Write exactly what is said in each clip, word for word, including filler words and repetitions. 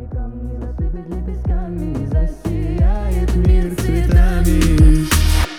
камни засыпет лепестками, засияет мир цветами.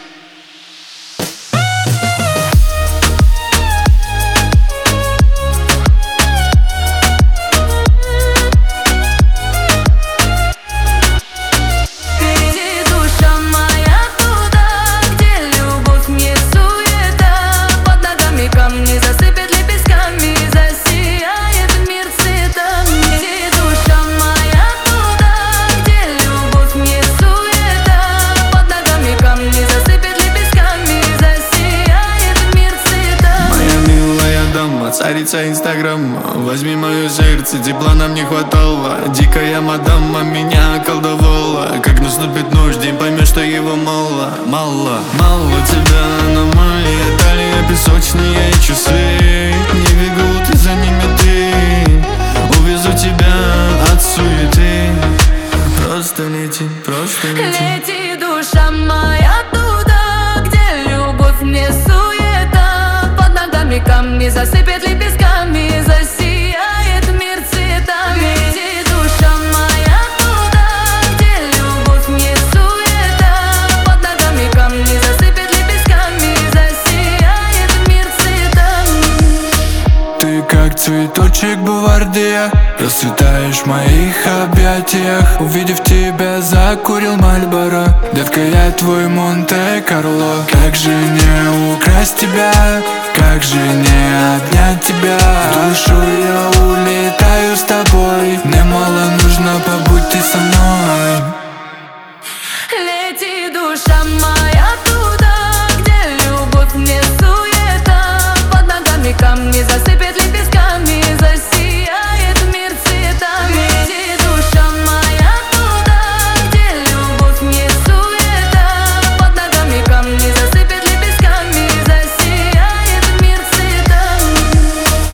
Царица инстаграма, возьми мое сердце, тепла нам не хватало. Дикая мадама меня околдовала. Как наступит ночь, день поймешь, что его мало. Мало, мало тебя, аномалия, далее песочные часы. Не бегут, и за ними ты. Увезу тебя от суеты. Просто лети, просто лети. Лети, душа моя, туда, где любовь не суета. Под ногами камни засыпет лепестками, засияет мир цветами. Лети, душа моя, туда, где любовь не суета. Под ногами камни засыпет лепестками, засияет мир цветами. Ты как цветочек бувардия, расцветаешь в моих объятиях. Увидев тебя, закурил Мальборо. Детка, я твой Монте-Карло. Как же не украсть тебя, как же не отнять тебя. В душу я